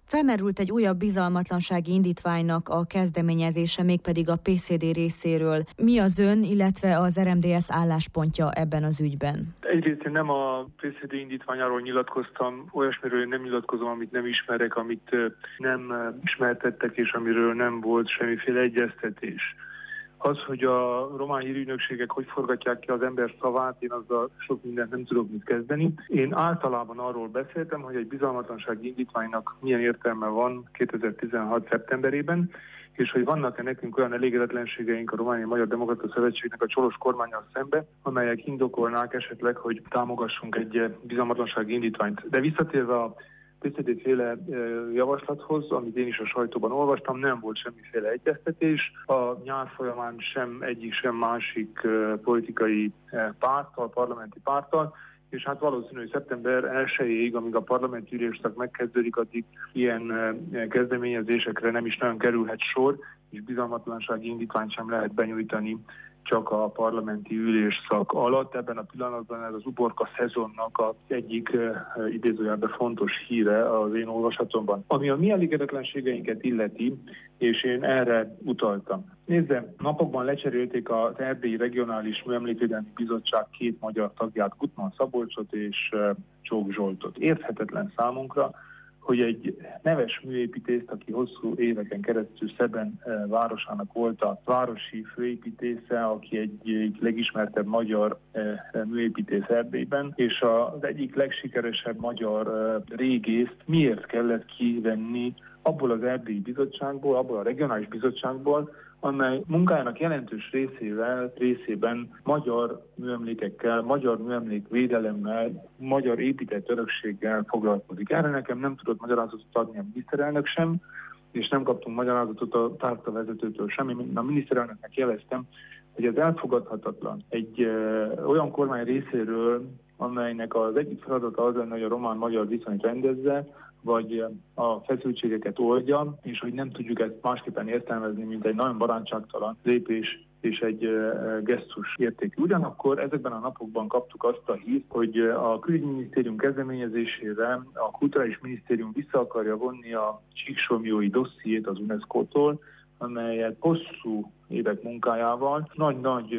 Felmerült egy újabb bizalmatlansági indítványnak a kezdeményezése, mégpedig a PCD részéről. Mi az ön, illetve az RMDSZ álláspontja ebben az ügyben? Egyrészt én nem a PCD indítványáról nyilatkoztam, olyasmiről én nem nyilatkozom, amit nem ismerek, amit nem ismertettek, és amiről nem volt semmiféle egyeztetés. Az, hogy a román hírügynökségek hogy forgatják ki az ember szavát, én azzal sok mindent nem tudok mit kezdeni. Én általában arról beszéltem, hogy egy bizalmatlansági indítványnak milyen értelme van 2016. szeptemberében, és hogy vannak-e nekünk olyan elégedetlenségeink a Romániai Magyar Demokrata Szövetségnek a Csolos kormánnyal szembe, amelyek indokolnák esetleg, hogy támogassunk egy bizalmatlansági indítványt. De visszatérve a PCD-féle javaslathoz, amit én is a sajtóban olvastam, nem volt semmiféle egyeztetés. A nyár folyamán sem egyik, sem másik politikai párttal, parlamenti párttal, és hát valószínű, hogy szeptember 1-ig, amíg a parlamenti ülésszak megkezdődik, addig ilyen kezdeményezésekre nem is nagyon kerülhet sor, és bizalmatlansági indítványt sem lehet benyújtani csak a parlamenti ülésszak alatt. Ebben a pillanatban ez az uborka szezonnak az egyik idézőjelben fontos híre az én olvasatomban. Ami a mi elégedetlenségeinket illeti, és én erre utaltam. Nézze, napokban lecserélték az Erdélyi Regionális Műemlékvédelmi Bizottság 2 magyar tagját, Gutmann Szabolcsot és Csók Zsoltot. Érthetetlen számunkra, hogy egy neves műépítészt, aki hosszú éveken keresztül Szeben városának volt a városi főépítésze, aki egyik legismertebb magyar műépítész Erdélyben, és az egyik legsikeresebb magyar régészt miért kellett kivenni abból az erdélyi bizottságból, abból a regionális bizottságból, amely munkájának jelentős részében magyar műemlékekkel, magyar műemlékvédelemmel, magyar épített örökséggel foglalkozik. Erre nekem nem tudott magyarázatot adni a miniszterelnök sem, és nem kaptunk magyarázatot a tárcavezetőtől sem. Én a miniszterelnöknek jeleztem, hogy ez elfogadhatatlan. Egy olyan kormány részéről, amelynek az egyik feladata az lenne, hogy a román-magyar viszonyt rendezze, vagy a feszültségeket oldja, és hogy nem tudjuk ezt másképpen értelmezni, mint egy nagyon barátságtalan lépés és egy gesztus értékű. Ugyanakkor ezekben a napokban kaptuk azt a hírt, hogy a külügyminisztérium kezdeményezésére a kulturális minisztérium vissza akarja vonni a csíksomlyói dossziét az UNESCO-tól, amelyet hosszú évek munkájával, nagy-nagy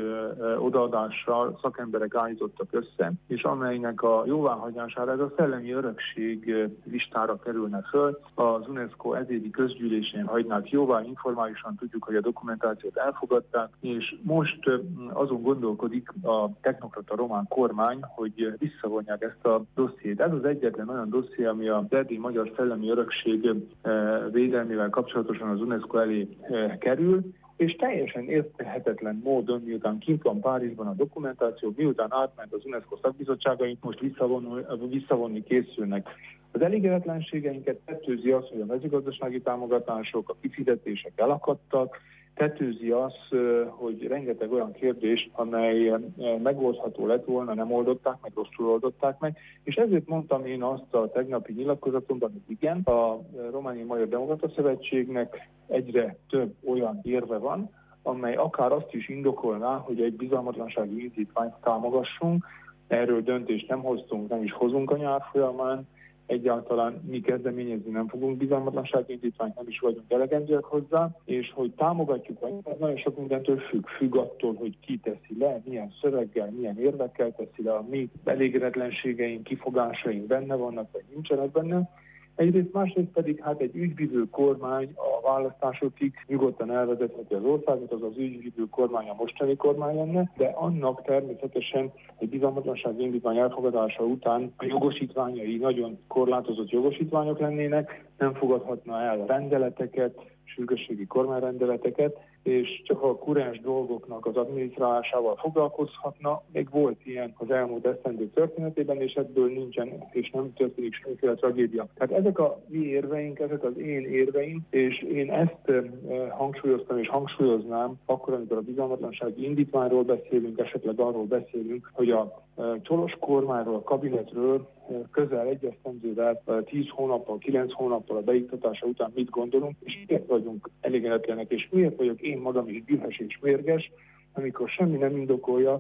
odaadással szakemberek állítottak össze, és amelynek a jóváhagyására ez a szellemi örökség listára kerülne föl. Az UNESCO ezévi közgyűlésén hagynák jóvá, informálisan tudjuk, hogy a dokumentációt elfogadták, és most azon gondolkodik a technokrata román kormány, hogy visszavonják ezt a dossziét. Ez az egyetlen olyan dosszié, ami a erdélyi magyar szellemi örökség védelmével kapcsolatosan az UNESCO elé kerül, és teljesen érthetetlen módon, miután kint van Párizsban a dokumentáció, miután átment az UNESCO szakbizottságain, most visszavonni készülnek. Az elégedetlenségeinket tetőzi az, hogy a mezőgazdasági támogatások, a kifizetések elakadtak, tetőzi az, hogy rengeteg olyan kérdés, amely megoldható lett volna, nem oldották meg, rosszul oldották meg, és ezért mondtam én azt a tegnapi nyilatkozatomban, hogy igen, a Romániai Magyar Demokrata Szövetségnek egyre több olyan érve van, amely akár azt is indokolná, hogy egy bizalmatlansági indítványt támogassunk. Erről döntést nem hoztunk, nem is hozunk a nyár folyamán. Egyáltalán mi kezdeményezni nem fogunk bizalmatlansági indítványt, nem is vagyunk elegendőek hozzá, és hogy támogatjuk, vagy nagyon sok mindentől függ attól, hogy ki teszi le, milyen szöveggel, milyen érvekkel teszi le, a mi elégedetlenségeink, kifogásaink benne vannak, vagy nincsenek benne. Egyrészt, másrészt pedig hát egy ügyvivő kormány a választásokig nyugodtan elvezetheti az országot, az az ügyvivő kormány a mostani kormány lenne, de annak természetesen egy bizalmatlansági indítvány elfogadása után a jogosítványai nagyon korlátozott jogosítványok lennének, nem fogadhatna el rendeleteket, sürgősségi kormányrendeleteket, és csak a kurens dolgoknak az adminisztrálásával foglalkozhatna. Még volt ilyen az elmúlt esztendő történetében, és ebből nincsen, és nem történik semmiféle tragédia. Tehát ezek a mi érveink, ezek az én érveim, és én ezt hangsúlyoztam és hangsúlyoznám akkor, amikor a bizalmatlansági indítványról beszélünk, esetleg arról beszélünk, hogy a Csolos kormányról, a kabinetről közel egy esztendővel, 10 hónappal, 9 hónappal a beiktatása után mit gondolunk, és miért vagyunk elégedetlenek, és miért vagyok én magam is dühös és mérges, amikor semmi nem indokolja,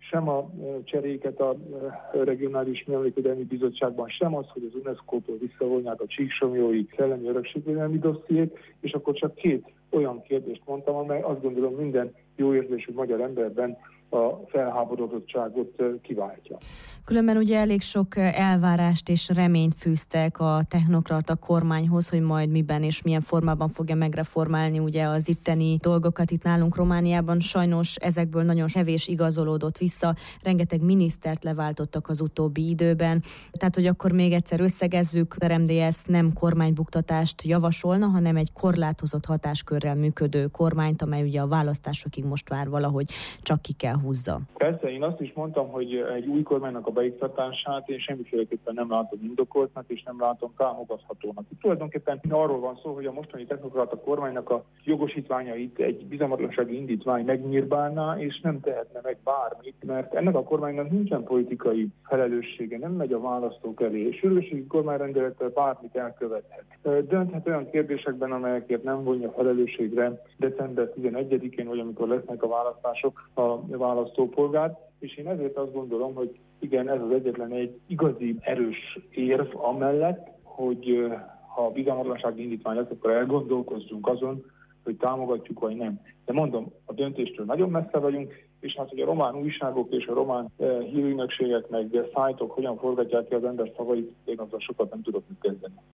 sem a cseréket a Regionális Műemlékvédelmi Bizottságban, sem az, hogy az UNESCO-tól visszavonják a Csíksomlyói szellemi örökségvédelmi dossziét, és akkor csak 2 olyan kérdést mondtam, amely azt gondolom minden jó érzésű magyar emberben a felháborodottságot kiváltja. Különben ugye elég sok elvárást és reményt fűztek a technokrata kormányhoz, hogy majd miben és milyen formában fogja megreformálni ugye az itteni dolgokat itt nálunk Romániában. Sajnos ezekből nagyon kevés igazolódott vissza, rengeteg minisztert leváltottak az utóbbi időben. Tehát, hogy akkor még egyszer összegezzük, az RMDSZ nem kormánybuktatást javasolna, hanem egy korlátozott hatáskörrel működő kormányt, amely ugye a választásokig most vár valahogy csak ki kell húzza. Persze, én azt is mondtam, hogy egy új kormánynak a beiktatását én semmiféleképpen nem látom indokoltnak, és nem látom támogathatónak. Itt tulajdonképpen arról van szó, hogy a mostani technokrata kormánynak a jogosítványait egy bizalmatlansági indítvány megnyírbálná, és nem tehetne meg bármit, mert ennek a kormánynak nincsen politikai felelőssége, nem megy a választók elé, és sürgősségi kormányrendelettel bármit elkövethet. Dönthet olyan kérdésekben, amelyekért nem vonja felelősségre december 11-én, vagy amikor lesznek a választások, a választópolgár, és én ezért azt gondolom, hogy igen, ez az egyetlen egy igazi erős érv amellett, hogy ha a bizalmatlansági indítvány lesz, akkor elgondolkozzunk azon, hogy támogatjuk vagy nem. De mondom, a döntéstől nagyon messze vagyunk, és hát, hogy a román újságok és a román hírügynökségek meg szájtok hogyan forgatják ki az ember szavait, én azzal sokat nem tudok mit kezdeni.